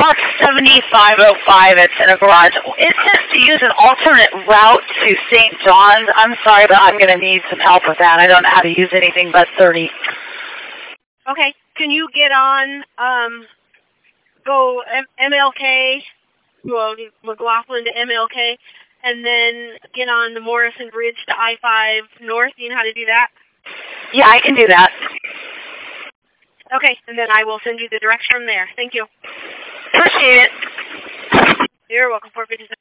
Box 7505. It's in a garage. It says to use an alternate route to St. John's. I'm sorry, but I'm going to need some help with that. I don't know how to use anything but 30. Okay. Can you get on, go MLK, well, McLaughlin to MLK, and then get on the Morrison Bridge to I-5 North? Do you know how to do that? Yeah, I can do that. Okay, and then I will send you the direction from there. Thank you. Appreciate it. You're welcome. 457.